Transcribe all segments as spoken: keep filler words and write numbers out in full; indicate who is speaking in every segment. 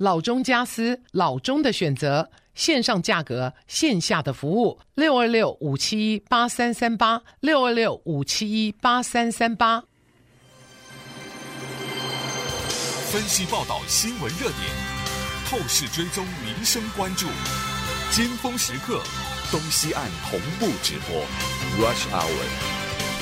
Speaker 1: 老中家私，老中的选择，线上价格，线下的服务。六二六五七一八三三八，六二六五七一八三三八。
Speaker 2: 分析报道新闻热点，透视追踪民生关注，尖峰时刻，东西岸同步直播 Rush Hour。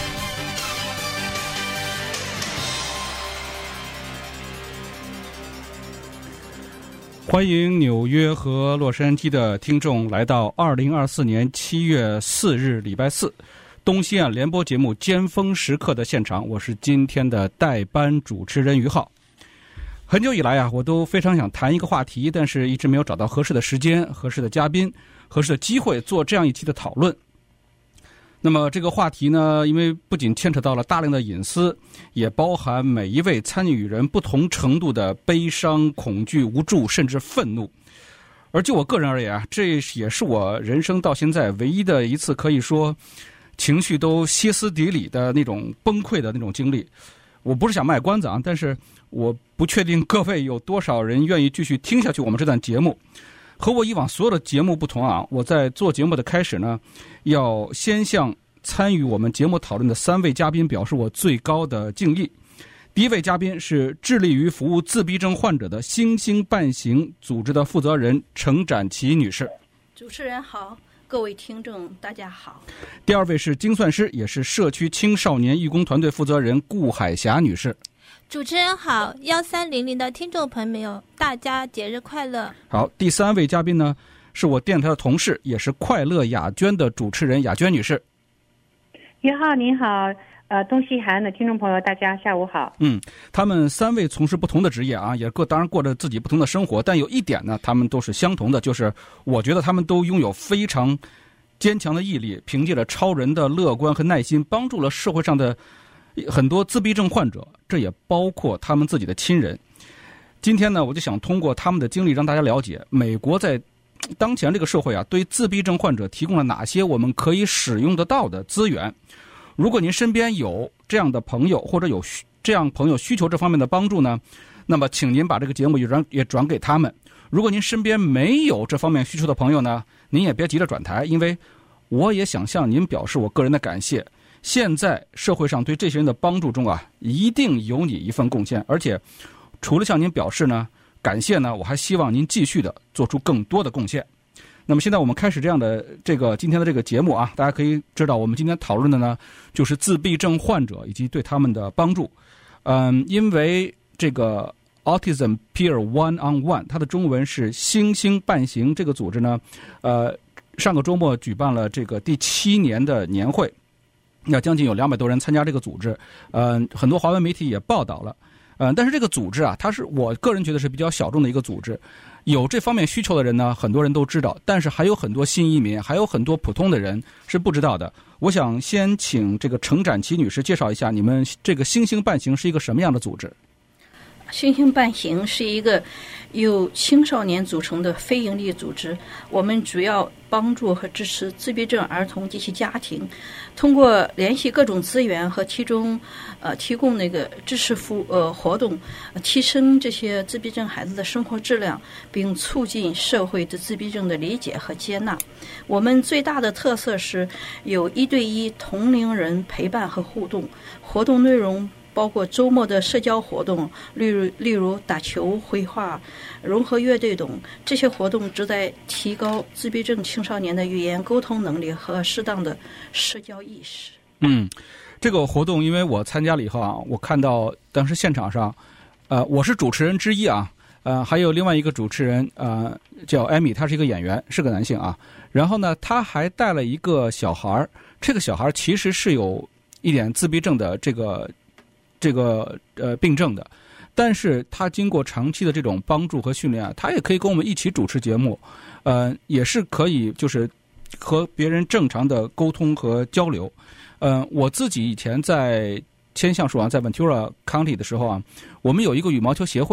Speaker 3: 欢迎纽约和洛杉矶的听众来到二零二四年七月四日礼拜四东西岸联播节目尖峰时刻的现场，我是今天的代班主持人于浩。很久以来啊，我都非常想谈一个话题，但是一直没有找到合适的时间、合适的嘉宾、合适的机会做这样一期的讨论。那么这个话题呢，因为不仅牵扯到了大量的隐私，也包含每一位参与人不同程度的悲伤、恐惧、无助，甚至愤怒。而就我个人而言啊，这也是我人生到现在唯一的一次可以说情绪都歇斯底里的那种崩溃的那种经历。我不是想卖关子啊，但是我不确定各位有多少人愿意继续听下去我们这段节目。和我以往所有的节目不同啊，我在做节目的开始呢，要先向参与我们节目讨论的三位嘉宾表示我最高的敬意。第一位嘉宾是致力于服务自闭症患者的星星半行组织的负责人程展琪女士。
Speaker 4: 主持人好，各位听众大家好。
Speaker 3: 第二位是精算师，也是社区青少年义工团队负责人顾海霞女士。
Speaker 5: 主持人好，幺三零零的听众朋友，大家节日快乐。
Speaker 3: 好，第三位嘉宾呢，是我电台的同事，也是快乐雅娟的主持人雅娟女士。
Speaker 6: 于浩您好，呃，东西海岸的听众朋友，大家下午好。
Speaker 3: 嗯，他们三位从事不同的职业啊，也各当然过着自己不同的生活，但有一点呢，他们都是相同的，就是我觉得他们都拥有非常坚强的毅力，凭借着超人的乐观和耐心，帮助了社会上的很多自闭症患者，这也包括他们自己的亲人。今天呢，我就想通过他们的经历让大家了解美国在当前这个社会啊，对自闭症患者提供了哪些我们可以使用得到的资源。如果您身边有这样的朋友，或者有这样朋友需求这方面的帮助呢，那么请您把这个节目也转也转给他们。如果您身边没有这方面需求的朋友呢，您也别急着转台，因为我也想向您表示我个人的感谢。现在社会上对这些人的帮助中啊，一定有你一份贡献，而且除了向您表示呢感谢呢，我还希望您继续的做出更多的贡献。那么现在我们开始这样的这个今天的这个节目啊，大家可以知道我们今天讨论的呢就是自闭症患者以及对他们的帮助。嗯，因为这个 Autism Peer One on One 它的中文是星星半行这个组织呢，呃，上个周末举办了这个第七年的年会。那将近有两百多人参加这个组织，呃，很多华文媒体也报道了，呃，但是这个组织啊，它是我个人觉得是比较小众的一个组织，有这方面需求的人呢，很多人都知道，但是还有很多新移民，还有很多普通的人是不知道的。我想先请这个程展琪女士介绍一下，你们这个星星半行是一个什么样的组织？
Speaker 4: 星星半行是一个由青少年组成的非营利组织，我们主要帮助和支持自闭症儿童及其家庭，通过联系各种资源和提供呃提供那个支持服呃活动，提升这些自闭症孩子的生活质量，并促进社会对自闭症的理解和接纳。我们最大的特色是有一对一同龄人陪伴和互动，活动内容包括周末的社交活动，例如例如打球、绘画、融合乐队等。这些活动旨在提高自闭症青少年的语言沟通能力和适当的社交意识。
Speaker 3: 嗯，这个活动因为我参加了以后啊，我看到当时现场上，呃，我是主持人之一啊，呃，还有另外一个主持人，呃，叫艾米，他是一个演员，是个男性啊。然后呢，他还带了一个小孩，这个小孩其实是有一点自闭症的这个。这个呃病症的，但是他经过长期的这种帮助和训练啊，他也可以跟我们一起主持节目，呃，也是可以就是和别人正常的沟通和交流。呃，我自己以前在千橡树啊，在 Ventura County 的时候啊，我们有一个羽毛球协会，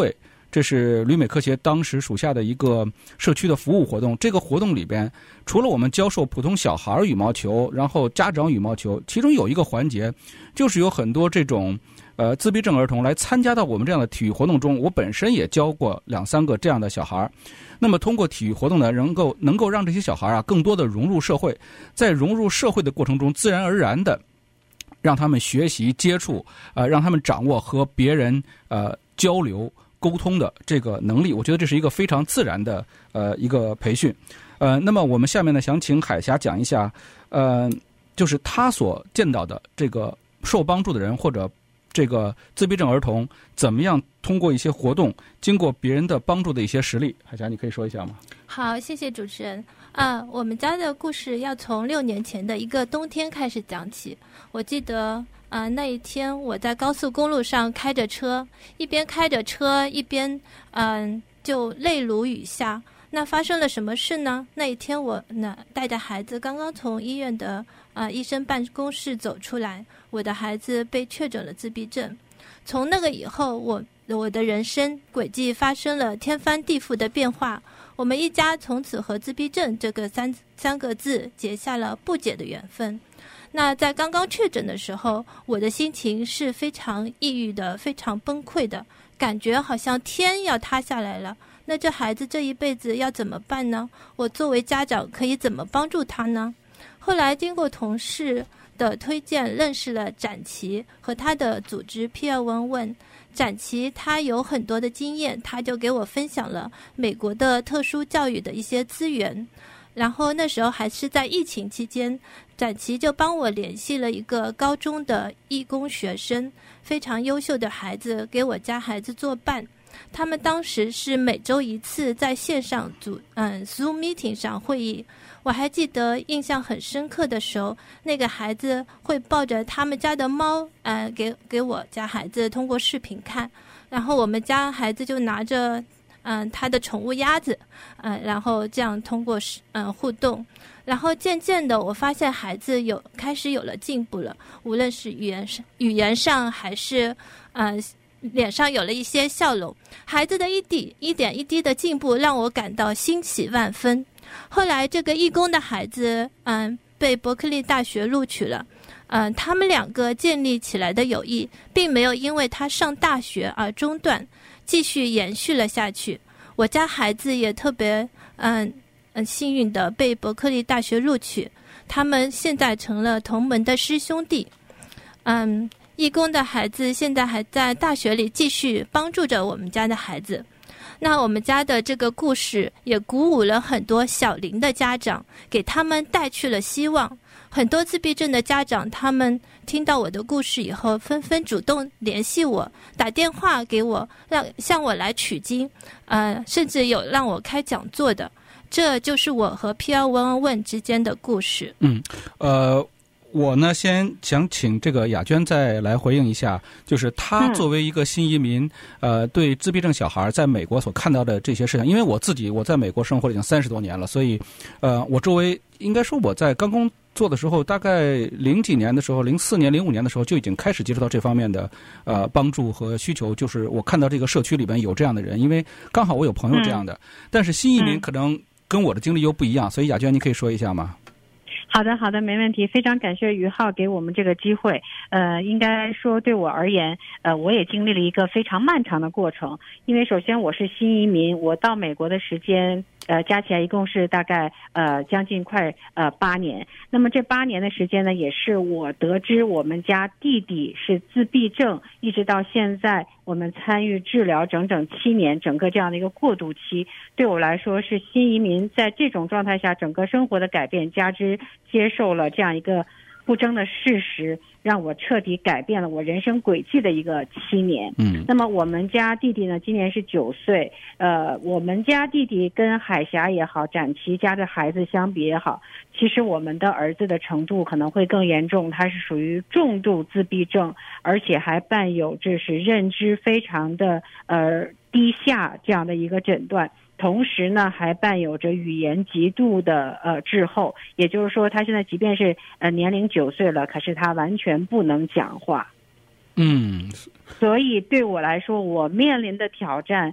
Speaker 3: 这是旅美科协当时属下的一个社区的服务活动。这个活动里边，除了我们教授普通小孩羽毛球，然后家长羽毛球，其中有一个环节，就是有很多这种呃自闭症儿童来参加到我们这样的体育活动中。我本身也教过两三个这样的小孩。那么通过体育活动呢，能够能够让这些小孩啊更多的融入社会，在融入社会的过程中，自然而然的让他们学习接触，呃，让他们掌握和别人呃交流沟通的这个能力。我觉得这是一个非常自然的呃一个培训。呃，那么我们下面呢，想请海霞讲一下，呃，就是他所见到的这个受帮助的人或者这个自闭症儿童，怎么样通过一些活动，经过别人的帮助的一些实例。海霞，你可以说一下吗？
Speaker 5: 好，谢谢主持人。啊，我们家的故事要从六年前的一个冬天开始讲起。我记得啊，那一天我在高速公路上开着车，一边开着车一边嗯、呃、就泪如雨下。那发生了什么事呢？那一天我呢带着孩子刚刚从医院的啊、呃、医生办公室走出来，我的孩子被确诊了自闭症。从那个以后，我我的人生轨迹发生了天翻地覆的变化。我们一家从此和自闭症这个三三个字结下了不解的缘分。那在刚刚确诊的时候，我的心情是非常抑郁的，非常崩溃的，感觉好像天要塌下来了。那这孩子这一辈子要怎么办呢？我作为家长可以怎么帮助他呢？后来经过同事的推荐，认识了展琪和他的组织 Peer One One。展琪他有很多的经验，他就给我分享了美国的特殊教育的一些资源。然后那时候还是在疫情期间，展琪就帮我联系了一个高中的义工学生，非常优秀的孩子，给我家孩子作伴。他们当时是每周一次在线上组嗯 Zoom meeting 上会议。我还记得印象很深刻的时候，那个孩子会抱着他们家的猫，呃，给给我家孩子通过视频看，然后我们家孩子就拿着嗯、呃、他的宠物鸭子，呃，然后这样通过嗯、呃、互动。然后渐渐的，我发现孩子有开始有了进步了，无论是语言上语言上还是呃。脸上有了一些笑容，孩子的一滴一点一滴的进步让我感到欣喜万分。后来这个义工的孩子嗯被伯克利大学录取了，嗯他们两个建立起来的友谊并没有因为他上大学而中断，继续延续了下去。我家孩子也特别嗯嗯幸运的被伯克利大学录取，他们现在成了同门的师兄弟。嗯义工的孩子现在还在大学里继续帮助着我们家的孩子。那我们家的这个故事也鼓舞了很多小龄的家长，给他们带去了希望。很多自闭症的家长，他们听到我的故事以后，纷纷主动联系我，打电话给我，让向我来取经，呃，甚至有让我开讲座的。这就是我和 Peer One One 之间的故事。
Speaker 3: 嗯，呃。我呢，先想请这个雅娟再来回应一下，就是她作为一个新移民，嗯、呃，对自闭症小孩在美国所看到的这些事情。因为我自己我在美国生活了已经三十多年了，所以，呃，我周围应该说我在刚工作的时候，大概零几年的时候，零四年、零五年的时候就已经开始接触到这方面的呃帮助和需求。就是我看到这个社区里边有这样的人，因为刚好我有朋友这样的，嗯、但是新移民可能跟我的经历又不一样，所以雅娟你可以说一下吗？
Speaker 6: 好的，好的，没问题。非常感谢于浩给我们这个机会。呃，应该说对我而言，呃，我也经历了一个非常漫长的过程。因为首先我是新移民，我到美国的时间，呃，加起来一共是大概呃将近快呃八年。那么这八年的时间呢，也是我得知我们家弟弟是自闭症，一直到现在我们参与治疗整整七年，整个这样的一个过渡期，对我来说是新移民在这种状态下整个生活的改变，加之接受了这样一个不争的事实，让我彻底改变了我人生轨迹的一个七年。嗯，那么我们家弟弟呢，今年是九岁。呃，我们家弟弟跟海霞也好，展琪家的孩子相比也好，其实我们的儿子的程度可能会更严重，他是属于重度自闭症，而且还伴有这是认知非常的呃低下这样的一个诊断。同时呢，还伴有着语言极度的呃滞后，也就是说，他现在即便是呃年龄九岁了，可是他完全不能讲话。
Speaker 3: 嗯，
Speaker 6: 所以对我来说，我面临的挑战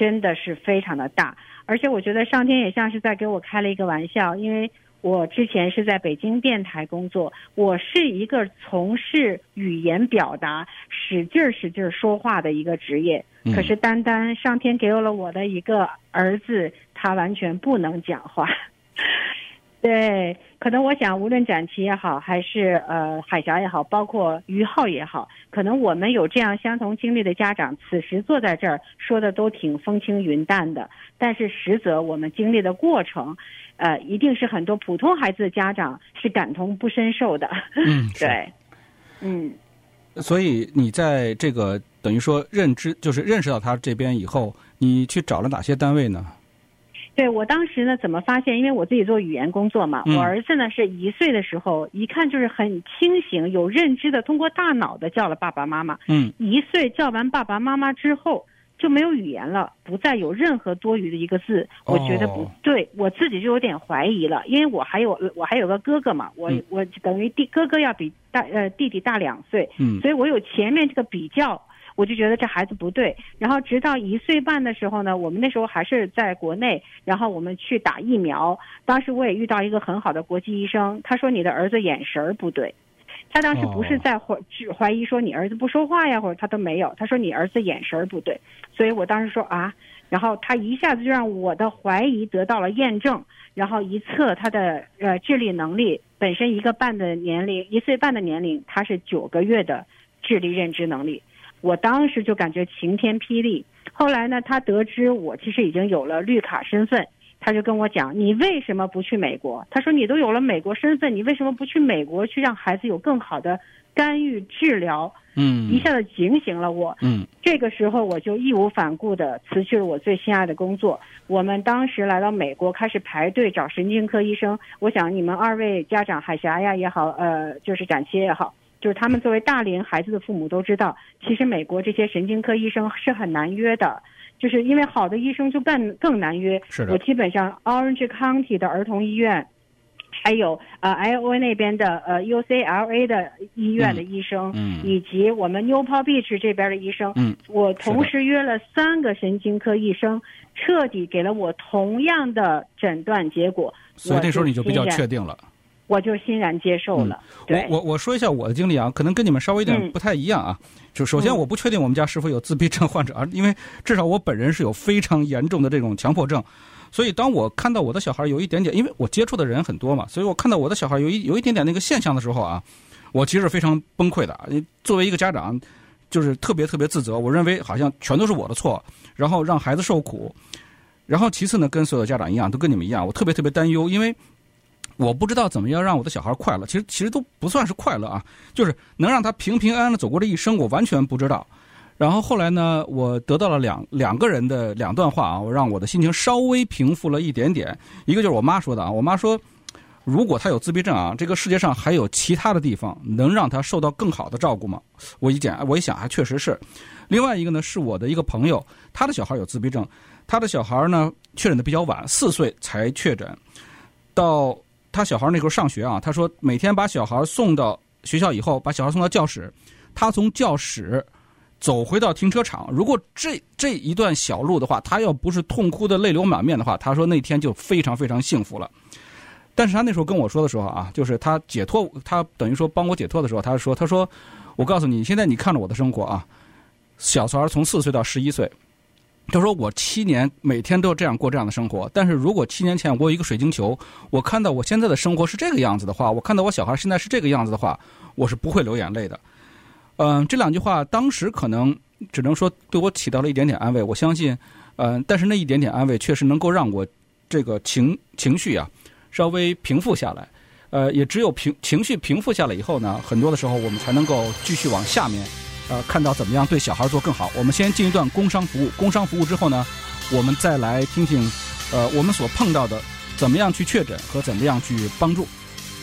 Speaker 6: 真的是非常的大。而且我觉得上天也像是在给我开了一个玩笑，因为我之前是在北京电台工作，我是一个从事语言表达使劲使劲说话的一个职业，可是单单上天给了我的一个儿子，他完全不能讲话。对，可能我想无论展琪也好，还是呃海霞也好，包括于浩也好，可能我们有这样相同经历的家长，此时坐在这儿说的都挺风轻云淡的，但是实则我们经历的过程呃一定是很多普通孩子的家长是感同不身受的。
Speaker 3: 嗯，
Speaker 6: 对，嗯。
Speaker 3: 所以你在这个等于说认知，就是认识到他这边以后，你去找了哪些单位呢？
Speaker 6: 对，我当时呢怎么发现，因为我自己做语言工作嘛，
Speaker 3: 嗯、
Speaker 6: 我儿子呢是一岁的时候，一看就是很清醒有认知的，通过大脑的叫了爸爸妈妈。
Speaker 3: 嗯，
Speaker 6: 一岁叫完爸爸妈妈之后就没有语言了，不再有任何多余的一个字。我觉得不对，我自己就有点怀疑了，因为我还有我还有个哥哥嘛，我、嗯、我等于弟哥哥要比大呃弟弟大两岁，
Speaker 3: 嗯，
Speaker 6: 所以我有前面这个比较。我就觉得这孩子不对，然后直到一岁半的时候呢，我们那时候还是在国内，然后我们去打疫苗。当时我也遇到一个很好的国际医生，他说你的儿子眼神不对。他当时不是在怀怀疑说你儿子不说话呀，或者他都没有，他说你儿子眼神不对。所以我当时说啊，然后他一下子就让我的怀疑得到了验证，然后一测他的呃智力能力，本身一个半的年龄，一岁半的年龄，他是九个月的智力认知能力。我当时就感觉晴天霹雳。后来呢，他得知我其实已经有了绿卡身份，他就跟我讲，你为什么不去美国？他说你都有了美国身份，你为什么不去美国去让孩子有更好的干预治疗？
Speaker 3: 嗯，
Speaker 6: 一下子警醒了我。
Speaker 3: 嗯，
Speaker 6: 这个时候我就义无反顾地辞去了我最心爱的工作。我们当时来到美国，开始排队找神经科医生。我想你们二位家长海霞呀也好，呃，就是展琪也好，就是他们作为大龄孩子的父母都知道，其实美国这些神经科医生是很难约的，就是因为好的医生就更更难约。
Speaker 3: 是的，
Speaker 6: 我基本上 Orange County 的儿童医院，还有呃 I O A 那边的呃 U C L A 的医院的医生，
Speaker 3: 嗯，
Speaker 6: 以及我们 Newport Beach 这边的医生，
Speaker 3: 嗯，
Speaker 6: 我同时约了三个神经科医生，彻底给了我同样的诊断结果。
Speaker 3: 所以那时候你就比较确定了。
Speaker 6: 我就欣然接受了。
Speaker 3: 嗯、
Speaker 6: 对，
Speaker 3: 我我我说一下我的经历啊，可能跟你们稍微有点不太一样啊。嗯、就首先我不确定我们家是否有自闭症患者，因为至少我本人是有非常严重的这种强迫症，所以当我看到我的小孩有一点点，因为我接触的人很多嘛，所以我看到我的小孩有一有一点点那个现象的时候啊，我其实是非常崩溃的。作为一个家长，就是特别特别自责，我认为好像全都是我的错，然后让孩子受苦。然后其次呢，跟所有家长一样，都跟你们一样，我特别特别担忧，因为我不知道怎么样让我的小孩快乐，其实其实都不算是快乐啊，就是能让他平平安安的走过这一生，我完全不知道。然后后来呢，我得到了两两个人的两段话啊，我让我的心情稍微平复了一点点。一个就是我妈说的啊，我妈说，如果他有自闭症啊，这个世界上还有其他的地方能让他受到更好的照顾吗？我一讲，我一想，还确实是。另外一个呢，是我的一个朋友，他的小孩有自闭症，他的小孩呢确诊的比较晚，四岁才确诊，到他小孩那时候上学啊，他说每天把小孩送到学校以后，把小孩送到教室，他从教室走回到停车场，如果这这一段小路的话，他要不是痛哭的泪流满面的话，他说那天就非常非常幸福了。但是他那时候跟我说的时候啊，就是他解脱，他等于说帮我解脱的时候，他说他说我告诉你，现在你看着我的生活啊，小孩从四岁到十一岁，他说我七年每天都这样过这样的生活，但是如果七年前我有一个水晶球，我看到我现在的生活是这个样子的话，我看到我小孩现在是这个样子的话，我是不会流眼泪的。嗯、呃，这两句话当时可能只能说对我起到了一点点安慰，我相信，嗯、呃，但是那一点点安慰确实能够让我这个情情绪啊稍微平复下来。呃，也只有平情绪平复下来以后呢，很多的时候我们才能够继续往下面。呃，看到怎么样对小孩做更好。我们先进一段工商服务，工商服务之后呢，我们再来听听，呃，我们所碰到的怎么样去确诊和怎么样去帮助。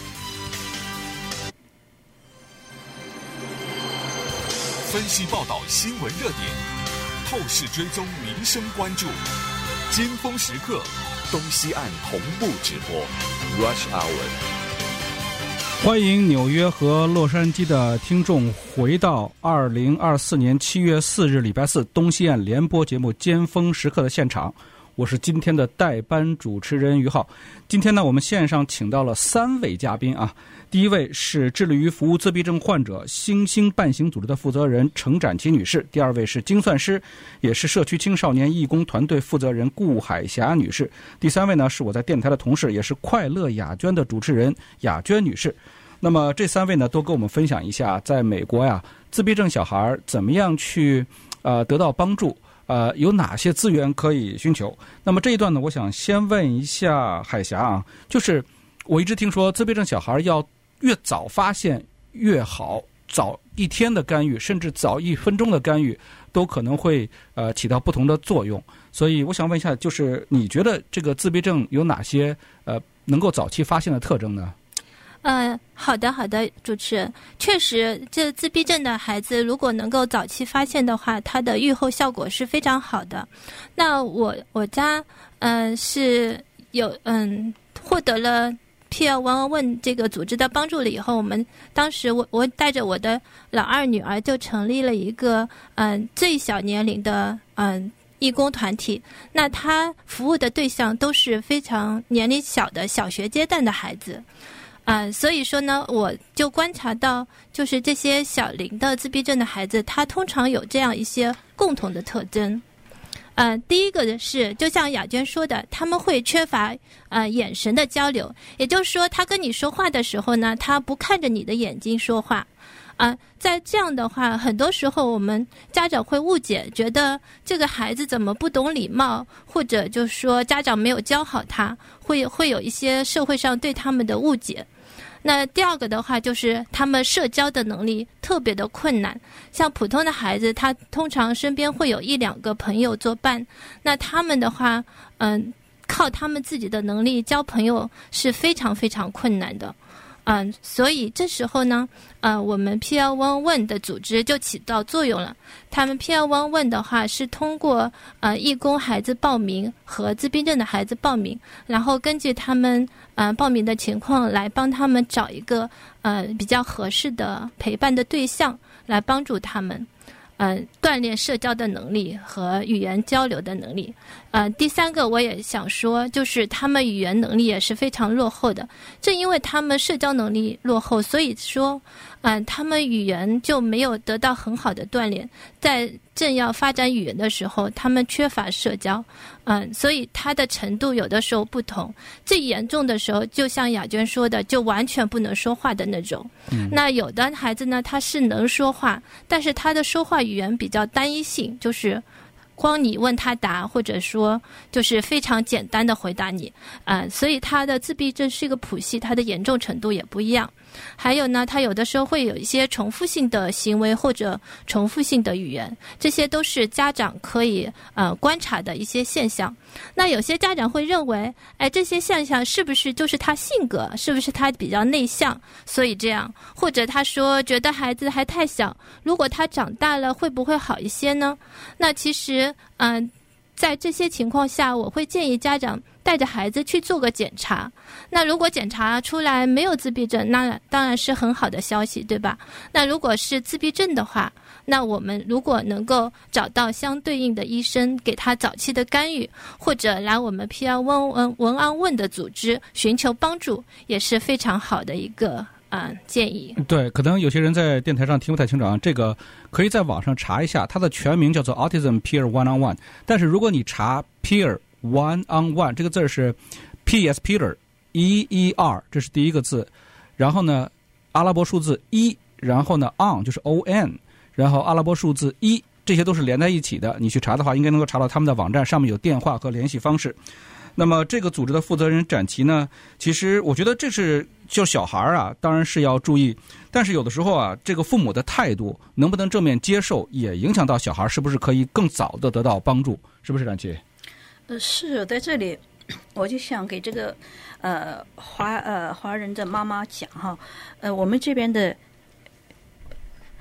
Speaker 2: 分析报道新闻热点，透视追踪民生关注，尖峰时刻，东西岸同步直播 ，Rush Hour。
Speaker 3: 欢迎纽约和洛杉矶的听众回到二零二四年七月四日礼拜四东西岸联播节目尖峰时刻的现场，我是今天的代班主持人于浩。今天呢，我们线上请到了三位嘉宾啊。第一位是致力于服务自闭症患者星星伴行组织的负责人程展琪女士，第二位是精算师，也是社区青少年义工团队负责人顾海霞女士，第三位呢是我在电台的同事，也是快乐雅娟的主持人雅娟女士。那么这三位呢都跟我们分享一下在美国呀自闭症小孩怎么样去呃得到帮助，呃有哪些资源可以寻求。那么这一段呢，我想先问一下海霞啊，就是我一直听说自闭症小孩要越早发现越好，早一天的干预甚至早一分钟的干预都可能会呃起到不同的作用。所以我想问一下，就是你觉得这个自闭症有哪些呃能够早期发现的特征呢？
Speaker 5: 嗯，好的，好的，主持人，确实，这自闭症的孩子如果能够早期发现的话，他的预后效果是非常好的。那我我家嗯、呃、是有嗯获得了 Peer One on One 这个组织的帮助了以后，我们当时我我带着我的老二女儿就成立了一个嗯、呃、最小年龄的嗯。呃义工团体，那他服务的对象都是非常年龄小的小学阶段的孩子，呃，所以说呢，我就观察到，就是这些小龄的自闭症的孩子，他通常有这样一些共同的特征。呃，第一个的是，就像雅娟说的，他们会缺乏呃眼神的交流，也就是说，他跟你说话的时候呢，他不看着你的眼睛说话。啊、呃，在这样的话，很多时候我们家长会误解，觉得这个孩子怎么不懂礼貌，或者就是说家长没有教好他，会会有一些社会上对他们的误解。那第二个的话，就是他们社交的能力特别的困难。像普通的孩子，他通常身边会有一两个朋友作伴，那他们的话，嗯、呃，靠他们自己的能力交朋友是非常非常困难的。嗯，所以这时候呢，呃，我们 Peer One on One 的组织就起到作用了。他们 Peer One on One 的话是通过呃义工孩子报名和自闭症的孩子报名，然后根据他们呃报名的情况来帮他们找一个呃比较合适的陪伴的对象，来帮助他们。呃，锻炼社交的能力和语言交流的能力。呃，第三个我也想说，就是他们语言能力也是非常落后的。正因为他们社交能力落后，所以说，嗯、呃，他们语言就没有得到很好的锻炼。在正要发展语言的时候，他们缺乏社交，嗯、呃，所以他的程度有的时候不同。最严重的时候，就像雅娟说的，就完全不能说话的那种。嗯、那有的孩子呢，他是能说话，但是他的说话语言比较单一性，就是光你问他答，或者说就是非常简单的回答你，啊、呃，所以他的自闭症是一个谱系，他的严重程度也不一样。还有呢，他有的时候会有一些重复性的行为或者重复性的语言，这些都是家长可以呃观察的一些现象。那有些家长会认为，哎，这些现象是不是就是他性格，是不是他比较内向，所以这样，或者他说觉得孩子还太小，如果他长大了会不会好一些呢？那其实嗯、呃，在这些情况下，我会建议家长带着孩子去做个检查。那如果检查出来没有自闭症，那当然是很好的消息，对吧？那如果是自闭症的话，那我们如果能够找到相对应的医生，给他早期的干预，或者来我们 Peer One on One 的组织寻求帮助，也是非常好的一个啊、呃、建议。
Speaker 3: 对，可能有些人在电台上听不太清楚啊，这个可以在网上查一下，它的全名叫做 Autism Peer One on One。但是如果你查 Peer One on One 这个字是 P as Peter E E R， 这是第一个字，然后呢阿拉伯数字一，然后呢 on 就是 O N， 然后阿拉伯数字一，这些都是连在一起的。你去查的话，应该能够查到他们的网站，上面有电话和联系方式。那么这个组织的负责人展琪呢，其实我觉得这是就小孩啊，当然是要注意，但是有的时候啊，这个父母的态度能不能正面接受，也影响到小孩是不是可以更早的得到帮助，是不是展琪？
Speaker 4: 呃，是在这里，我就想给这个呃华呃华人的妈妈讲哈，呃，我们这边的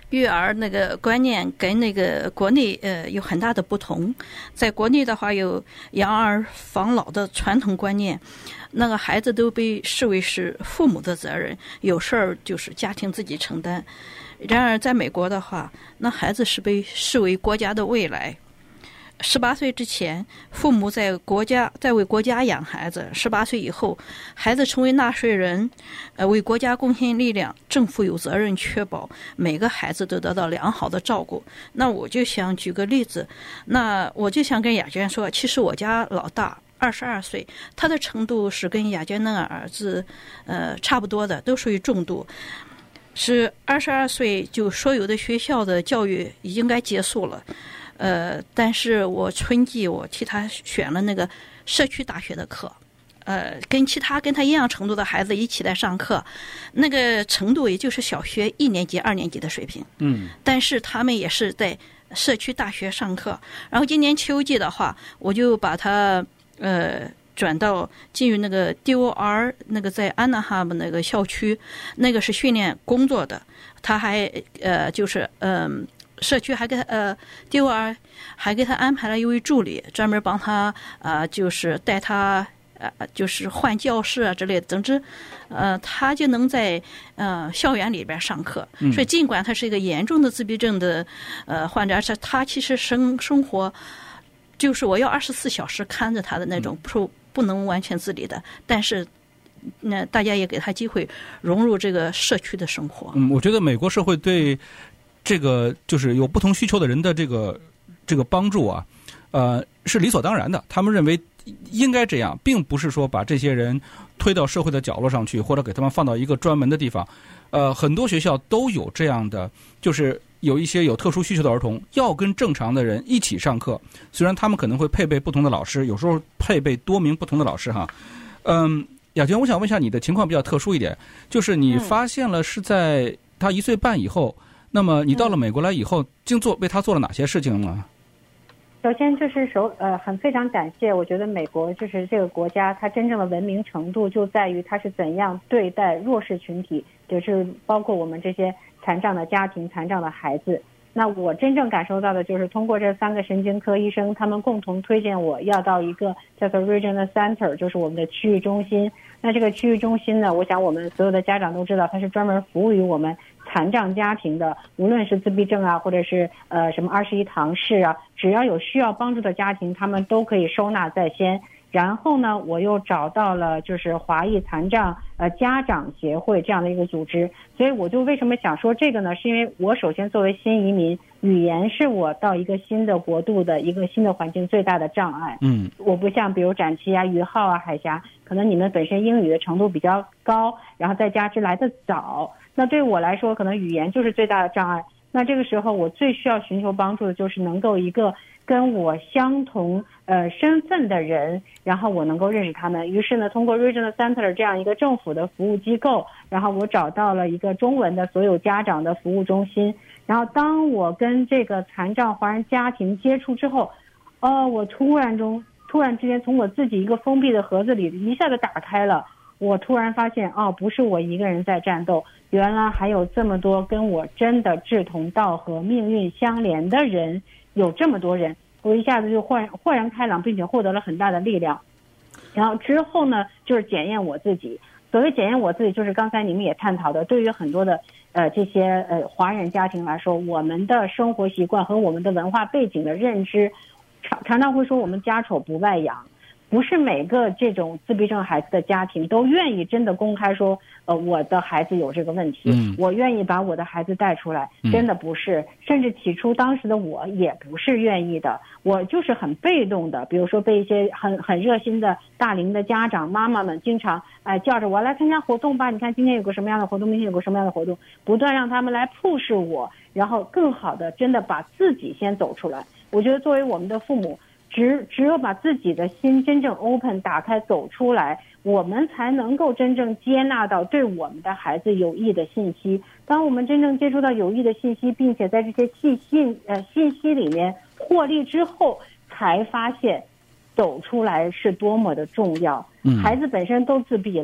Speaker 4: 育儿那个观念跟那个国内呃有很大的不同。在国内的话，有养儿防老的传统观念，那个孩子都被视为是父母的责任，有事儿就是家庭自己承担。然而在美国的话，那孩子是被视为国家的未来。十八岁之前，父母在国家在为国家养孩子；十八岁以后，孩子成为纳税人，呃，为国家贡献力量。政府有责任确保每个孩子都得到良好的照顾。那我就想举个例子，那我就想跟雅娟说，其实我家老大二十二岁，他的程度是跟雅娟那个儿子，呃，差不多的，都属于重度。是二十二岁就所有的学校的教育应该结束了。呃，但是我春季我替他选了那个社区大学的课，呃，跟其他跟他一样程度的孩子一起来上课，那个程度也就是小学一年级、二年级的水平。
Speaker 3: 嗯，
Speaker 4: 但是他们也是在社区大学上课。然后今年秋季的话，我就把他呃转到进入那个 D O R 那个在安纳哈姆那个校区，那个是训练工作的。他还呃就是嗯。呃社区还给他呃 D O R 还给他安排了一位助理，专门帮他呃就是带他呃就是换教室啊之类的。总之，呃他就能在呃校园里边上课。
Speaker 3: 嗯、
Speaker 4: 所以尽管他是一个严重的自闭症的呃患者，而且他其实生生活就是我要二十四小时看着他的那种，不不能完全自理的，但是。那大家也给他机会融入这个社区的生活。
Speaker 3: 嗯，我觉得美国社会对这个就是有不同需求的人的这个这个帮助啊，呃，是理所当然的。他们认为应该这样，并不是说把这些人推到社会的角落上去，或者给他们放到一个专门的地方。呃，很多学校都有这样的，就是有一些有特殊需求的儿童要跟正常的人一起上课，虽然他们可能会配备不同的老师，有时候配备多名不同的老师哈。嗯。雅娟，我想问一下，你的情况比较特殊一点，就是你发现了是在他一岁半以后，嗯、那么你到了美国来以后，竟做为他做了哪些事情呢？
Speaker 6: 首先就是首呃，很非常感谢，我觉得美国就是这个国家，它真正的文明程度就在于它是怎样对待弱势群体，就是包括我们这些残障的家庭、残障的孩子。那我真正感受到的就是通过这三个神经科医生，他们共同推荐我要到一个叫做 Regional Center， 就是我们的区域中心。那这个区域中心呢，我想我们所有的家长都知道，它是专门服务于我们残障家庭的，无论是自闭症啊，或者是呃什么二十一唐氏啊，只要有需要帮助的家庭，他们都可以收纳在先。然后呢，我又找到了就是华裔残障呃家长协会这样的一个组织，所以我就为什么想说这个呢？是因为我首先作为新移民，语言是我到一个新的国度的一个新的环境最大的障碍。嗯，我不像比如展期啊、于浩啊、海峡，可能你们本身英语的程度比较高，然后再加之来得早，那对我来说可能语言就是最大的障碍。那这个时候我最需要寻求帮助的就是能够一个跟我相同呃身份的人，然后我能够认识他们。于是呢，通过 Regional Center 这样一个政府的服务机构，然后我找到了一个中文的所有家长的服务中心。然后当我跟这个残障华人家庭接触之后，哦，我突然中突然之间从我自己一个封闭的盒子里一下子打开了。我突然发现，哦，不是我一个人在战斗，原来还有这么多跟我真的志同道合、命运相连的人，有这么多人，我一下子就豁然豁然开朗，并且获得了很大的力量。然后之后呢，就是检验我自己。所谓检验我自己，就是刚才你们也探讨的，对于很多的呃这些呃华人家庭来说，我们的生活习惯和我们的文化背景的认知，常常常会说我们家丑不外扬。不是每个这种自闭症孩子的家庭都愿意真的公开说，呃，我的孩子有这个问题，嗯，我愿意把我的孩子带出来，真的不是。甚至起初当时的我也不是愿意的，我就是很被动的。比如说被一些很很热心的大龄的家长妈妈们经常哎、呃、叫着我来参加活动吧，你看今天有个什么样的活动，明天有个什么样的活动，不断让他们来 push 我，然后更好的真的把自己先走出来。我觉得作为我们的父母，只只有把自己的心真正 open 打开走出来，我们才能够真正接纳到对我们的孩子有益的信息。当我们真正接触到有益的信息，并且在这些信息呃信息里面获利之后，才发现走出来是多么的重要。孩子本身都自闭了，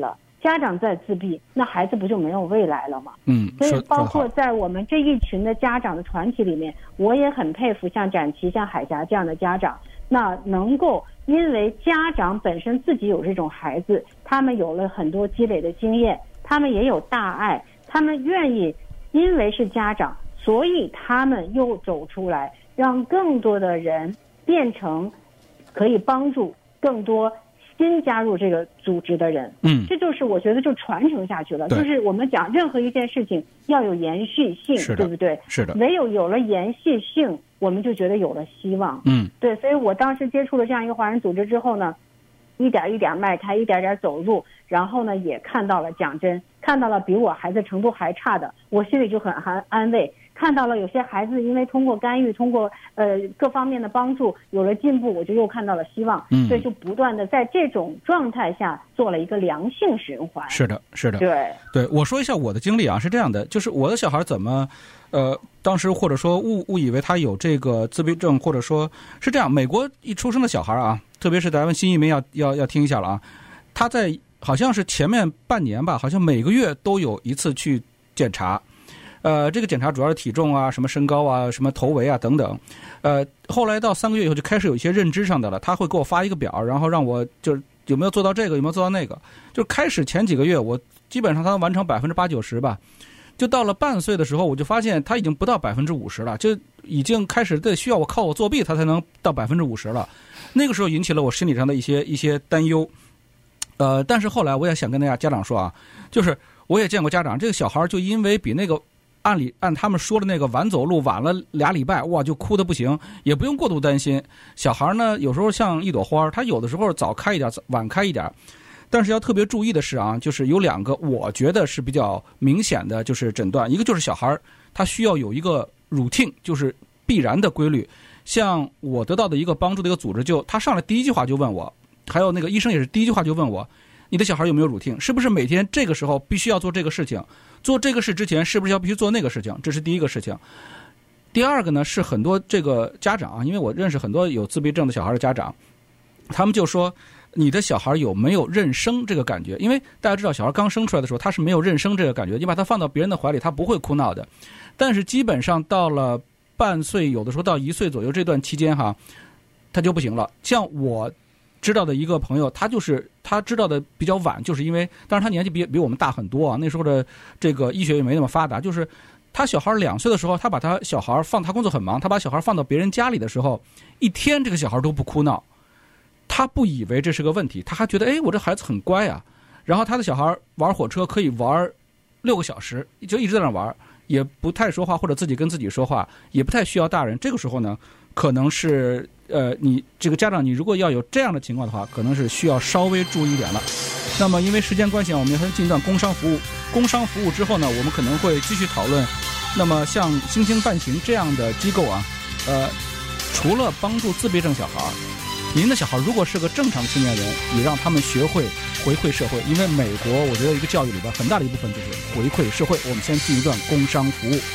Speaker 6: 家长在自闭，那孩子不就没有未来了吗？
Speaker 3: 嗯，
Speaker 6: 所以包括在我们这一群的家长的团体里面，我也很佩服像展琪、像海霞这样的家长，那能够因为家长本身自己有这种孩子，他们有了很多积累的经验，他们也有大爱，他们愿意因为是家长，所以他们又走出来，让更多的人变成可以帮助更多新加入这个组织的人。
Speaker 3: 嗯，
Speaker 6: 这就是我觉得就传承下去了。就是我们讲任何一件事情要有延续性，对不对？
Speaker 3: 是的。
Speaker 6: 唯有有了延续性，我们就觉得有了希望。
Speaker 3: 嗯，
Speaker 6: 对。所以我当时接触了这样一个华人组织之后呢，一点一点迈开，一点点走入，然后呢也看到了讲真，看到了比我孩子程度还差的，我心里就很安安慰。看到了有些孩子因为通过干预，通过呃各方面的帮助有了进步，我就又看到了希望。嗯，所以就不断的在这种状态下做了一个良性循环。
Speaker 3: 是的，是的，
Speaker 6: 对
Speaker 3: 对。我说一下我的经历啊，是这样的，就是我的小孩怎么呃当时或者说误误以为他有这个自闭症，或者说是这样，美国一出生的小孩啊，特别是咱们新移民要要要听一下了啊，他在好像是前面半年吧，好像每个月都有一次去检查。呃，这个检查主要是体重啊、什么身高啊、什么头围啊等等。呃，后来到三个月以后就开始有一些认知上的了，他会给我发一个表，然后让我就是有没有做到这个，有没有做到那个。就开始前几个月，我基本上他能完成百分之八九十吧。就到了半岁的时候，我就发现他已经不到百分之五十了，就已经开始得需要我靠我作弊，他才能到百分之五十了。那个时候引起了我心理上的一些一些担忧。呃，但是后来我也想跟大家家长说啊，就是我也见过家长，这个小孩就因为比那个。按理按他们说的那个晚走路晚了俩礼拜，哇，就哭得不行，也不用过度担心。小孩呢，有时候像一朵花，他有的时候早开一点，晚开一点。但是要特别注意的是啊，就是有两个我觉得是比较明显的，就是诊断，一个就是小孩他需要有一个 routine， 就是必然的规律。像我得到的一个帮助的一个组织就，就他上来第一句话就问我，还有那个医生也是第一句话就问我，你的小孩有没有 routine， 是不是每天这个时候必须要做这个事情？做这个事之前是不是要必须做那个事情？这是第一个事情。第二个呢，是很多这个家长啊，因为我认识很多有自闭症的小孩的家长，他们就说你的小孩有没有认生这个感觉？因为大家知道小孩刚生出来的时候他是没有认生这个感觉，你把他放到别人的怀里他不会哭闹的。但是基本上到了半岁，有的时候到一岁左右这段期间哈，他就不行了。像我知道的一个朋友，他就是他知道的比较晚，就是因为，当然他年纪比比我们大很多啊，那时候的这个医学也没那么发达，就是他小孩两岁的时候，他把他小孩放，他工作很忙，他把小孩放到别人家里的时候，一天这个小孩都不哭闹，他不以为这是个问题，他还觉得哎，我这孩子很乖啊。然后他的小孩玩火车可以玩六个小时，就一直在那玩，也不太说话，或者自己跟自己说话，也不太需要大人。这个时候呢，可能是呃，你这个家长，你如果要有这样的情况的话，可能是需要稍微注意一点了。那么因为时间关系啊，我们要进一段工商服务。工商服务之后呢，我们可能会继续讨论。那么像星星伴行这样的机构啊，呃，除了帮助自闭症小孩，您的小孩如果是个正常的青年人，也让他们学会回馈社会。因为美国，我觉得一个教育里边很大的一部分就是回馈社会。我们先进一段工商服务。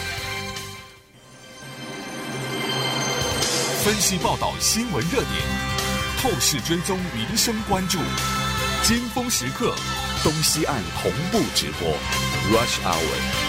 Speaker 2: 分析报道新闻热点，透视追踪民生关注，尖峰时刻，东西岸同步直播 Rush Hour。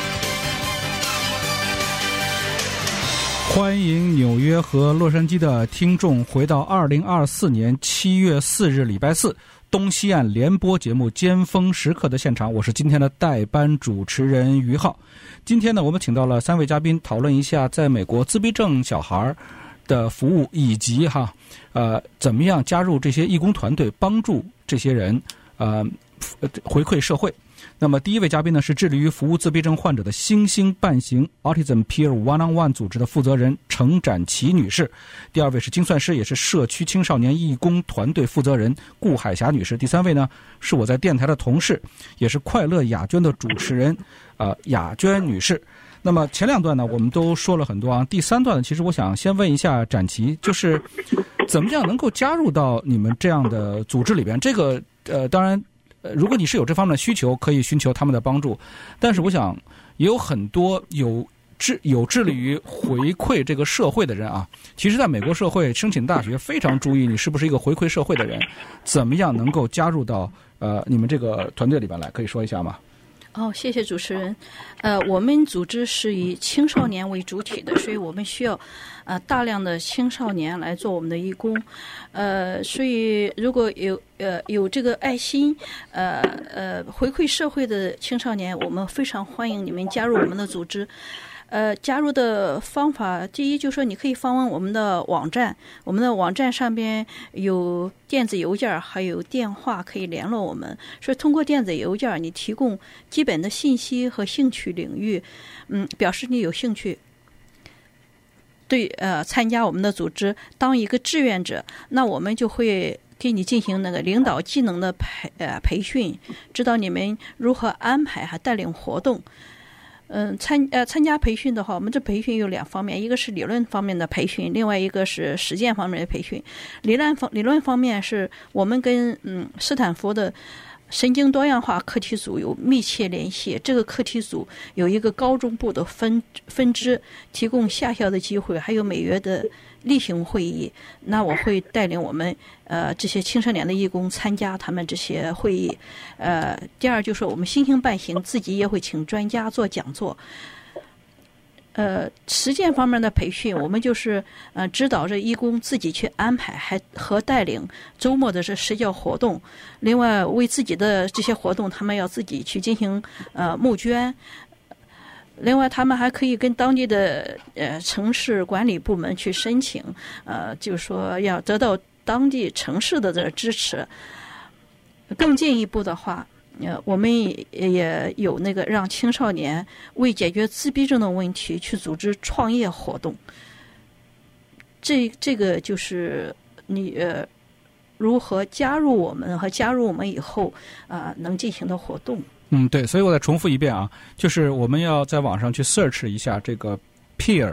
Speaker 3: 欢迎纽约和洛杉矶的听众回到二零二四年七月四日礼拜四东西岸联播节目尖峰时刻的现场，我是今天的代班主持人于浩。今天呢，我们请到了三位嘉宾，讨论一下在美国自闭症小孩的服务，以及哈呃怎么样加入这些义工团队，帮助这些人呃回馈社会。那么第一位嘉宾呢，是致力于服务自闭症患者的星星伴行 Autism Peer One on One 组织的负责人程展琪女士。第二位是精算师，也是社区青少年义工团队负责人顾海霞女士。第三位呢，是我在电台的同事，也是快乐雅娟的主持人呃雅娟女士。那么前两段呢，我们都说了很多啊。第三段呢，其实我想先问一下展琪，就是怎么样能够加入到你们这样的组织里边？这个呃，当然。呃，如果你是有这方面的需求，可以寻求他们的帮助。但是我想，也有很多有致有致力于回馈这个社会的人啊，其实在美国社会申请大学非常注意你是不是一个回馈社会的人，怎么样能够加入到呃你们这个团队里边来，可以说一下吗？
Speaker 4: 哦，谢谢主持人。呃，我们组织是以青少年为主体的，所以我们需要呃大量的青少年来做我们的义工。呃，所以如果有呃有这个爱心呃呃回馈社会的青少年，我们非常欢迎你们加入我们的组织。呃，加入的方法，第一就是说你可以访问我们的网站，我们的网站上边有电子邮件，还有电话可以联络我们。所以通过电子邮件，你提供基本的信息和兴趣领域，嗯，表示你有兴趣。对，呃，参加我们的组织，当一个志愿者，那我们就会给你进行那个领导技能的培呃培训，指导你们如何安排和带领活动。嗯，参呃参加培训的话，我们这培训有两方面，一个是理论方面的培训，另外一个是实践方面的培训。理论方理论方面是我们跟嗯斯坦福的神经多样化课题组有密切联系，这个课题组有一个高中部的分分支，提供下校的机会，还有每月的例行会议。那我会带领我们呃这些青少年的义工参加他们这些会议。呃，第二就是我们新兴办行自己也会请专家做讲座。呃，实践方面的培训，我们就是呃指导着义工自己去安排，还和带领周末的是实教活动。另外，为自己的这些活动，他们要自己去进行呃募捐。另外，他们还可以跟当地的呃城市管理部门去申请，呃，就是说要得到当地城市的这个支持。更进一步的话，呃，我们也有那个让青少年为解决自闭症的问题去组织创业活动。这这个就是你呃如何加入我们和加入我们以后啊、呃、能进行的活动。
Speaker 3: 嗯，对，所以我再重复一遍啊，就是我们要在网上去 search 一下这个 Peer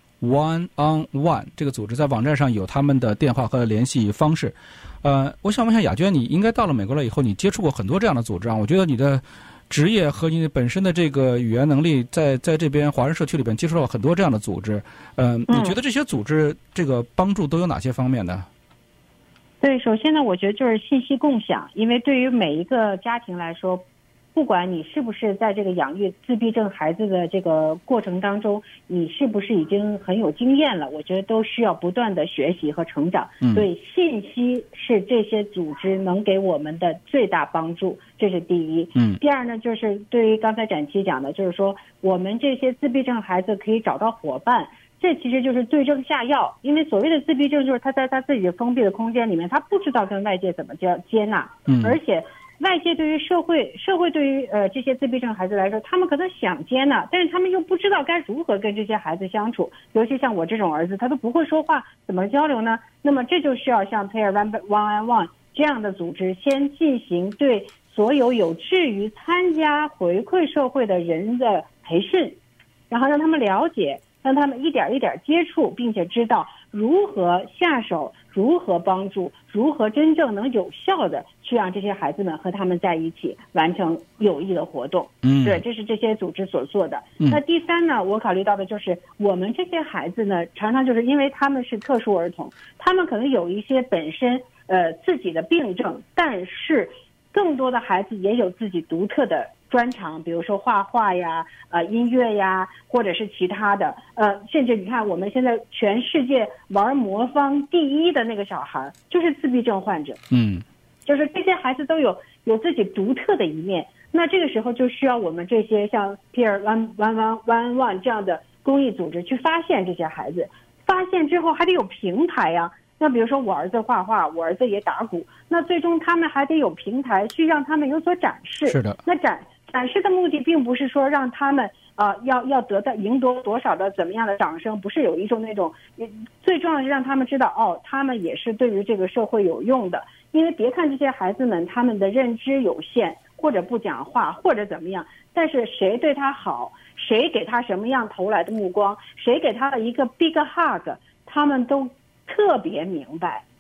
Speaker 3: One on One 这个组织，在网站上有他们的电话和联系方式。呃，我想问一下雅娟，你应该到了美国了以后，你接触过很多这样的组织啊？我觉得你的职业和你本身的这个语言能力，在在这边华人社区里边接触到很多这样的组织。呃、嗯，你觉得这些组织这个帮助都有哪些方面呢？
Speaker 6: 对，首先呢，我觉得就是信息共享，因为对于每一个家庭来说，不管你是不是在这个养育自闭症孩子的这个过程当中，你是不是已经很有经验了，我觉得都需要不断的学习和成长。
Speaker 3: 嗯，
Speaker 6: 所以信息是这些组织能给我们的最大帮助，这是第一。
Speaker 3: 嗯，
Speaker 6: 第二呢，就是对于刚才展期讲的，就是说我们这些自闭症孩子可以找到伙伴。这其实就是对症下药，因为所谓的自闭症就是他在他自己的封闭的空间里面，他不知道跟外界怎么接接纳，
Speaker 3: 嗯，
Speaker 6: 而且外界对于社会，社会对于呃这些自闭症孩子来说，他们可能想接纳，但是他们又不知道该如何跟这些孩子相处。尤其像我这种儿子，他都不会说话，怎么交流呢？那么这就需要像 Peer One on One 这样的组织，先进行对所有有志于参加回馈社会的人的培训，然后让他们了解，让他们一点一点接触，并且知道如何下手，如何帮助，如何真正能有效的去让这些孩子们和他们在一起完成有益的活动。
Speaker 3: 嗯，
Speaker 6: 对，这是这些组织所做的。
Speaker 3: 嗯，
Speaker 6: 那第三呢，我考虑到的就是我们这些孩子呢，常常就是因为他们是特殊儿童，他们可能有一些本身呃自己的病症，但是更多的孩子也有自己独特的专长，比如说画画呀、呃音乐呀，或者是其他的，呃，甚至你看我们现在全世界玩魔方第一的那个小孩，就是自闭症患者。
Speaker 3: 嗯，
Speaker 6: 就是这些孩子都有有自己独特的一面。那这个时候就需要我们这些像 Peer One One One One One 这样的公益组织去发现这些孩子，发现之后还得有平台呀、啊。那比如说我儿子画画，我儿子也打鼓，那最终他们还得有平台去让他们有所展示。
Speaker 3: 是的。
Speaker 6: 那展展示的目的并不是说让他们啊、呃、要要得到赢得多少的怎么样的掌声，不是有一种那种，最重要的是让他们知道哦，他们也是对于这个社会有用的。因为别看这些孩子们他们的认知有限，或者不讲话，或者怎么样，但是谁对他好，谁给他什么样投来的目光，谁给他了一个 big hug， 他们都特别明白。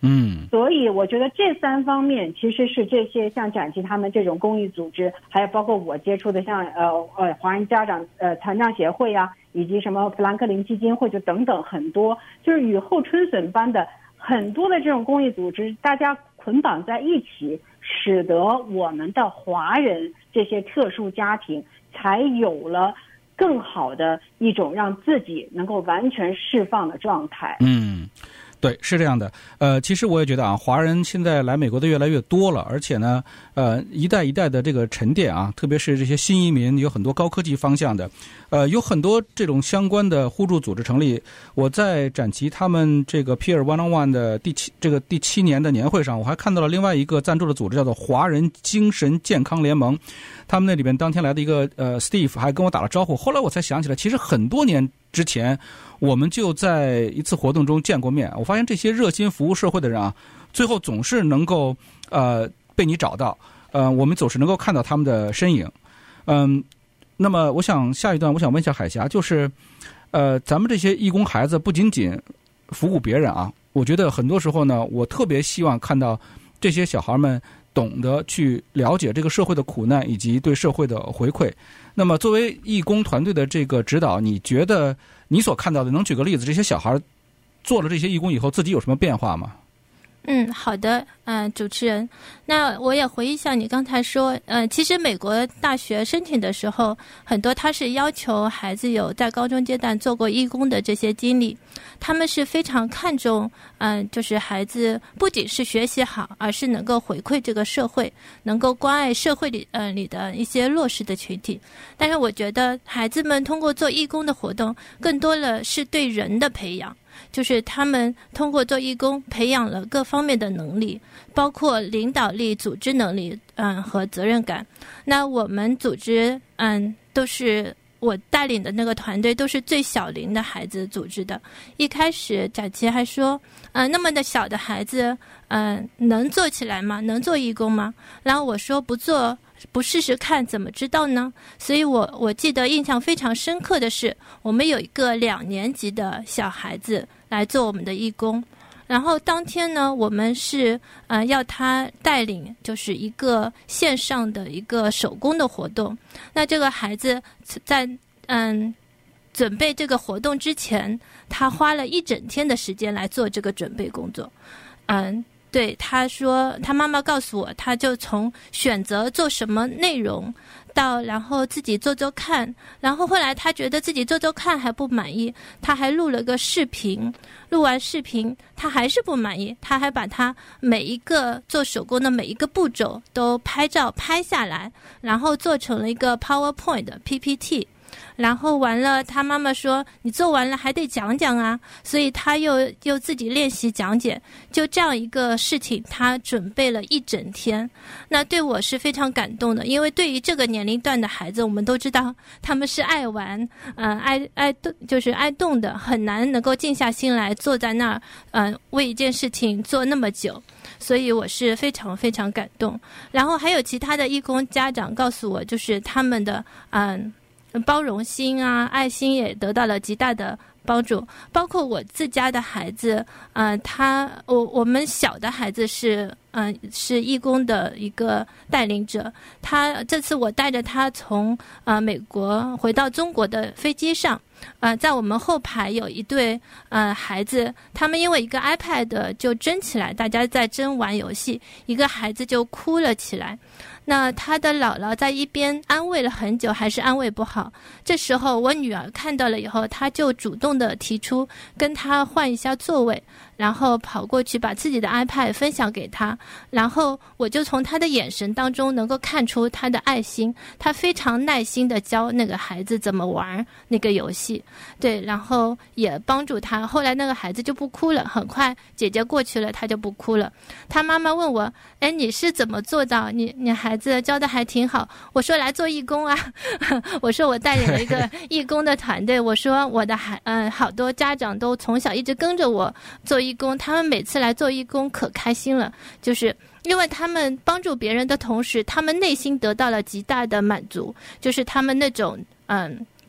Speaker 3: 嗯，
Speaker 6: 所以我觉得这三方面其实是这些像展琪他们这种公益组织，还有包括我接触的像呃呃华人家长呃残障协会啊，以及什么富兰克林基金会就等等很多，就是雨后春笋般的很多的这种公益组织，大家捆绑在一起，使得我们的华人这些特殊家庭才有了更好的一种让自己能够完全释放的状态。
Speaker 3: 嗯，对，是这样的。呃，其实我也觉得啊，华人现在来美国的越来越多了，而且呢，呃，一代一代的这个沉淀啊，特别是这些新移民，有很多高科技方向的，呃，有很多这种相关的互助组织成立。我在展琪他们这个 Peer One on One 的第七这个第七年的年会上，我还看到了另外一个赞助的组织，叫做华人精神健康联盟。他们那里边当天来的一个呃 Steve 还跟我打了招呼，后来我才想起来，其实很多年之前我们就在一次活动中见过面。我发现这些热心服务社会的人啊，最后总是能够呃被你找到，呃我们总是能够看到他们的身影。嗯，那么我想下一段我想问一下海霞，就是呃咱们这些义工孩子不仅仅服务别人啊，我觉得很多时候呢，我特别希望看到这些小孩们懂得去了解这个社会的苦难以及对社会的回馈。那么作为义工团队的这个指导，你觉得你所看到的，能举个例子，这些小孩做了这些义工以后自己有什么变化吗？
Speaker 5: 嗯，好的，嗯、呃，主持人，那我也回忆一下你刚才说，呃，其实美国大学申请的时候，很多他是要求孩子有在高中阶段做过义工的这些经历，他们是非常看重，嗯、呃，就是孩子不仅是学习好，而是能够回馈这个社会，能够关爱社会里呃里的一些弱势的群体。但是我觉得孩子们通过做义工的活动，更多的是对人的培养。就是他们通过做义工培养了各方面的能力，包括领导力、组织能力，嗯，和责任感。那我们组织，嗯，都是我带领的那个团队都是最小龄的孩子组织的。一开始展琪还说，嗯、呃，那么的小的孩子，嗯、呃，能做起来吗？能做义工吗？然后我说不做。不试试看怎么知道呢？所以我我记得印象非常深刻的是，我们有一个两年级的小孩子来做我们的义工，然后当天呢，我们是呃要他带领就是一个线上的一个手工的活动。那这个孩子在嗯准备这个活动之前，他花了一整天的时间来做这个准备工作，嗯。对，他说他妈妈告诉我，他就从选择做什么内容到然后自己做做看，然后后来他觉得自己做做看还不满意，他还录了个视频，录完视频他还是不满意，他还把他每一个做手工的每一个步骤都拍照拍下来，然后做成了一个 PowerPoint 的 P P T。然后完了，他妈妈说你做完了还得讲讲啊，所以他又又自己练习讲解，就这样一个事情他准备了一整天。那对我是非常感动的，因为对于这个年龄段的孩子，我们都知道他们是爱玩嗯、呃、爱爱动就是爱动的，很难能够静下心来坐在那儿嗯、呃、为一件事情做那么久，所以我是非常非常感动。然后还有其他的义工家长告诉我，就是他们的嗯包容心啊、爱心也得到了极大的帮助。包括我自家的孩子，呃，他我我们小的孩子是嗯、呃、是义工的一个带领者。他这次我带着他从呃美国回到中国的飞机上，呃，在我们后排有一对呃孩子，他们因为一个 iPad 就争起来，大家在争玩游戏，一个孩子就哭了起来。那他的姥姥在一边安慰了很久，还是安慰不好。这时候我女儿看到了以后，她就主动的提出跟他换一下座位，然后跑过去把自己的 iPad 分享给他，然后我就从他的眼神当中能够看出他的爱心，他非常耐心的教那个孩子怎么玩那个游戏，对，然后也帮助他。后来那个孩子就不哭了，很快姐姐过去了，他就不哭了。他妈妈问我，哎，你是怎么做到？你你孩子教的还挺好。我说来做义工啊，我说我带领了一个义工的团队，我说我的孩嗯、呃、好多家长都从小一直跟着我做义工，他们每次来做义工可开心了，就是因为他们帮助别人的同时，他们内心得到了极大的满足，就是他们那种嗯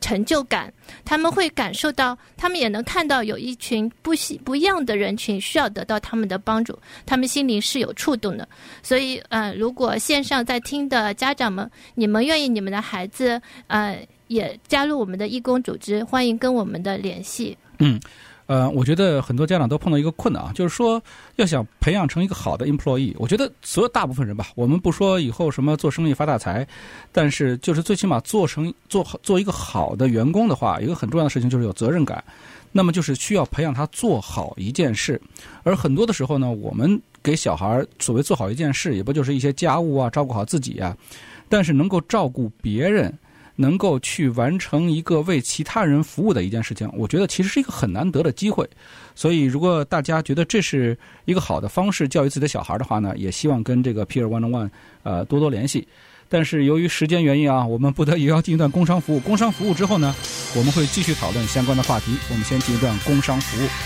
Speaker 5: 成就感，他们会感受到，他们也能看到有一群不不一样的人群需要得到他们的帮助，他们心灵是有触动的。所以呃，如果线上在听的家长们，你们愿意你们的孩子呃也加入我们的义工组织，欢迎跟我们的联系。
Speaker 3: 嗯呃，我觉得很多家长都碰到一个困难啊，就是说要想培养成一个好的 employee， 我觉得所有大部分人吧，我们不说以后什么做生意发大财，但是就是最起码做成做做一个好的员工的话，一个很重要的事情就是有责任感。那么就是需要培养他做好一件事，而很多的时候呢，我们给小孩所谓做好一件事，也不就是一些家务啊，照顾好自己啊，但是能够照顾别人，能够去完成一个为其他人服务的一件事情，我觉得其实是一个很难得的机会。所以如果大家觉得这是一个好的方式教育自己的小孩的话呢，也希望跟这个 Peer One on One 呃多多联系。但是由于时间原因啊，我们不得已要进一段工商服务。工商服务之后呢，我们会继续讨论相关的话题。我们先进一段工商服务。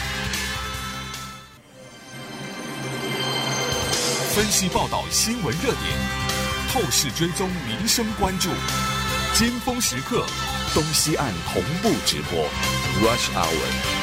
Speaker 2: 分析报道新闻热点，透视追踪民生关注，尖峰时刻，东西岸同步直播 Rush Hour。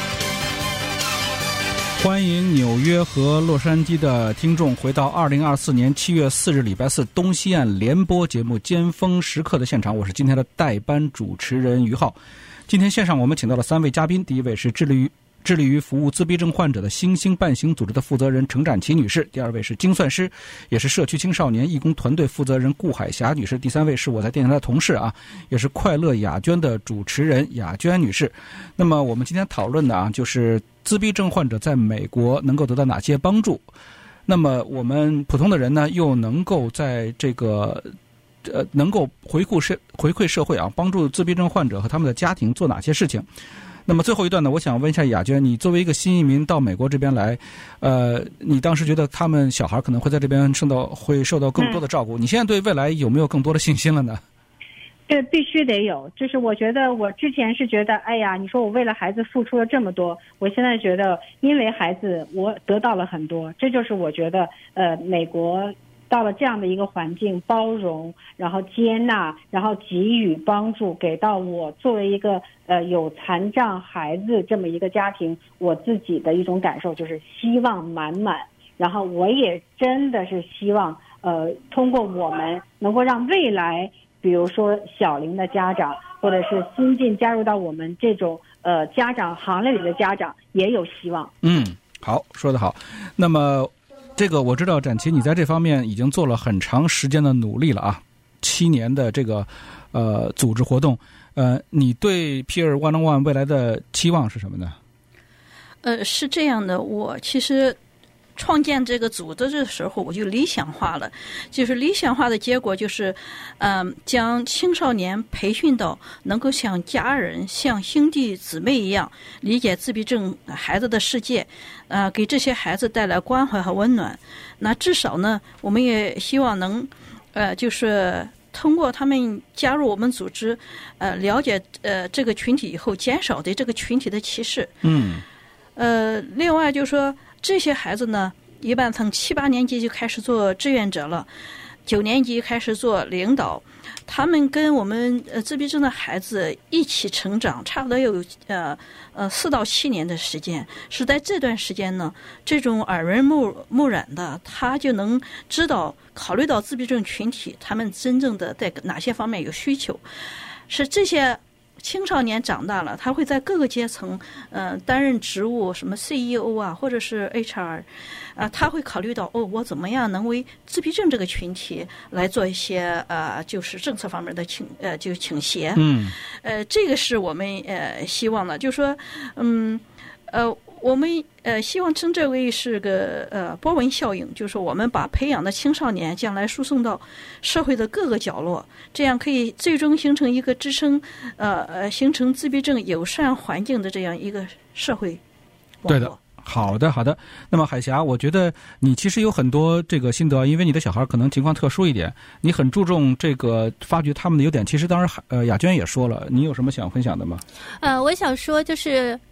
Speaker 3: 欢迎纽约和洛杉矶的听众回到二零二四年七月四日礼拜四东西岸联播节目尖峰时刻的现场，我是今天的代班主持人于浩。今天线上我们请到了三位嘉宾，第一位是致力于致力于服务自闭症患者的星星半形组织的负责人程展琪女士，第二位是精算师，也是社区青少年义工团队负责人顾海霞女士，第三位是我在电台的同事啊，也是快乐雅娟的主持人雅娟女士。那么我们今天讨论的啊，就是自闭症患者在美国能够得到哪些帮助，那么我们普通的人呢，又能够在这个呃能够回馈社回馈社会啊，帮助自闭症患者和他们的家庭做哪些事情。那么最后一段呢，我想问一下雅娟，你作为一个新移民到美国这边来，呃，你当时觉得他们小孩可能会在这边受到会受到更多的照顾，嗯、你现在对未来有没有更多的信心了呢？
Speaker 6: 这必须得有，就是我觉得我之前是觉得，哎呀，你说我为了孩子付出了这么多，我现在觉得因为孩子我得到了很多，这就是我觉得呃美国到了这样的一个环境，包容，然后接纳，然后给予帮助，给到我作为一个呃有残障孩子这么一个家庭，我自己的一种感受就是希望满满。然后我也真的是希望呃通过我们能够让未来比如说小龄的家长，或者是新进加入到我们这种呃家长行列里的家长也有希望。
Speaker 3: 嗯，好，说得好。那么这个我知道展琪你在这方面已经做了很长时间的努力了啊，七年的这个呃组织活动，呃，你对 Peer One on One 未来的期望是什么呢？
Speaker 4: 呃，是这样的，我其实创建这个组织的时候，我就理想化了，就是理想化的结果就是，嗯、呃，将青少年培训到能够像家人、像兄弟姊妹一样理解自闭症孩子的世界，呃，给这些孩子带来关怀和温暖。那至少呢，我们也希望能，呃，就是通过他们加入我们组织，呃，了解呃这个群体以后，减少对这个群体的歧视。
Speaker 3: 嗯。
Speaker 4: 呃，另外就是说，这些孩子呢，一般从七八年级就开始做志愿者了，九年级开始做领导。他们跟我们呃自闭症的孩子一起成长，差不多有呃呃四到七年的时间。是在这段时间呢，这种耳濡目目染的，他就能知道考虑到自闭症群体他们真正的在哪些方面有需求，是这些。青少年长大了，他会在各个阶层，呃，担任职务，什么 C E O 啊，或者是 H R， 啊，他会考虑到，哦，我怎么样能为自闭症这个群体来做一些呃，就是政策方面的倾呃，就倾斜。
Speaker 3: 嗯，
Speaker 4: 呃，这个是我们呃希望的，就是说，嗯，呃。我们呃希望称这为是个呃波纹效应，就是说我们把培养的青少年将来输送到社会的各个角落，这样可以最终形成一个支撑呃呃形成自闭症友善环境的这样一个社会网络。对的。
Speaker 3: 好的，好的。那么海霞，我觉得你其实有很多这个心得，因为你的小孩可能情况特殊一点，你很注重这个发掘他们的优点。其实当然，呃，雅娟也说了，你有什么想分享的吗？
Speaker 5: 呃，我想说就是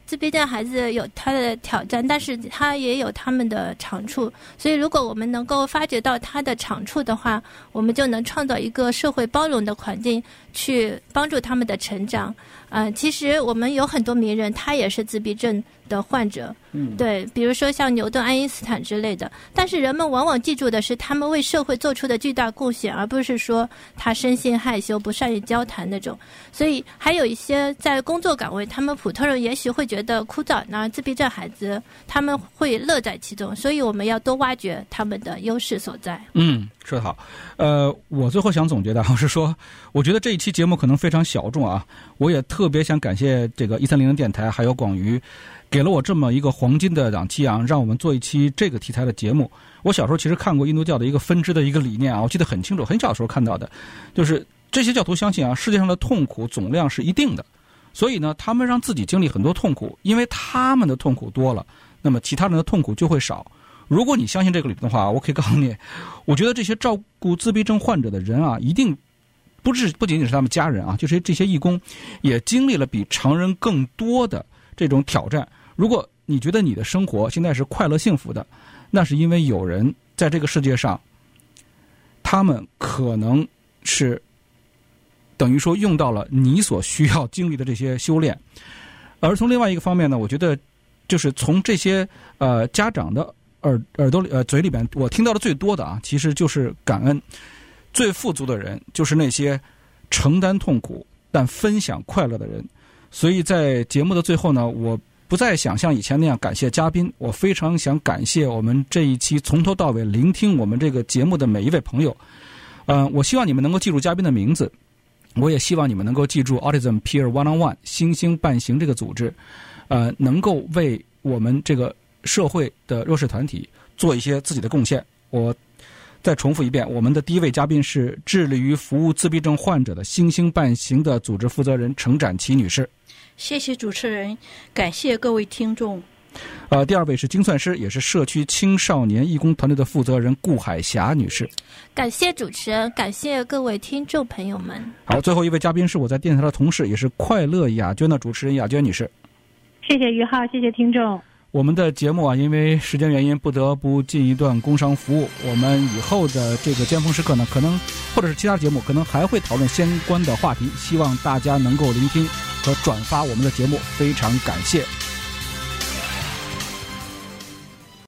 Speaker 5: 自闭症孩子有他的挑战，但是他也有他们的长处，所以如果我们能够发掘到他的长处的话，我们就能创造一个社会包容的环境，去帮助他们的成长。呃，其实我们有很多名人，他也是自闭症的患者，嗯，对，比如说像牛顿、爱因斯坦之类的。但是人们往往记住的是他们为社会做出的巨大贡献，而不是说他生性害羞、不善于交谈那种。所以还有一些在工作岗位，他们普通人也许会觉得枯燥，那自闭症孩子他们会乐在其中。所以我们要多挖掘他们的优势所在。
Speaker 3: 嗯，说得好。呃，我最后想总结的是说，我觉得这一期节目可能非常小众啊，我也特别想感谢这个一三零零电台还有广娱，给了我这么一个黄金的档期啊，让我们做一期这个题材的节目。我小时候其实看过印度教的一个分支的一个理念啊，我记得很清楚，很小的时候看到的，就是这些教徒相信啊，世界上的痛苦总量是一定的，所以呢，他们让自己经历很多痛苦，因为他们的痛苦多了，那么其他人的痛苦就会少。如果你相信这个理论的话，我可以告诉你，我觉得这些照顾自闭症患者的人啊，一定不是不仅仅是他们家人啊，就是这些义工也经历了比常人更多的这种挑战。如果你觉得你的生活现在是快乐幸福的，那是因为有人在这个世界上，他们可能是等于说用到了你所需要经历的这些修炼。而从另外一个方面呢，我觉得就是从这些呃家长的耳耳朵里呃嘴里边，我听到的最多的啊，其实就是感恩。最富足的人就是那些承担痛苦但分享快乐的人。所以在节目的最后呢，我不再想像以前那样感谢嘉宾，我非常想感谢我们这一期从头到尾聆听我们这个节目的每一位朋友。嗯、呃，我希望你们能够记住嘉宾的名字，我也希望你们能够记住 Autism Peer One on One 星星伴行这个组织，呃，能够为我们这个社会的弱势团体做一些自己的贡献。我再重复一遍，我们的第一位嘉宾是致力于服务自闭症患者的星星伴行的组织负责人程展琪女士。
Speaker 4: 谢谢主持人，感谢各位听众。
Speaker 3: 呃，第二位是精算师，也是社区青少年义工团队的负责人顾海霞女士。
Speaker 5: 感谢主持人，感谢各位听众朋友们。
Speaker 3: 好，最后一位嘉宾是我在电台的同事，也是快乐雅娟的主持人雅娟女士。
Speaker 6: 谢谢于浩，谢谢听众。
Speaker 3: 我们的节目啊，因为时间原因不得不进一段工商服务。我们以后的这个尖峰时刻呢，可能或者是其他节目，可能还会讨论相关的话题，希望大家能够聆听和转发我们的节目，非常感谢。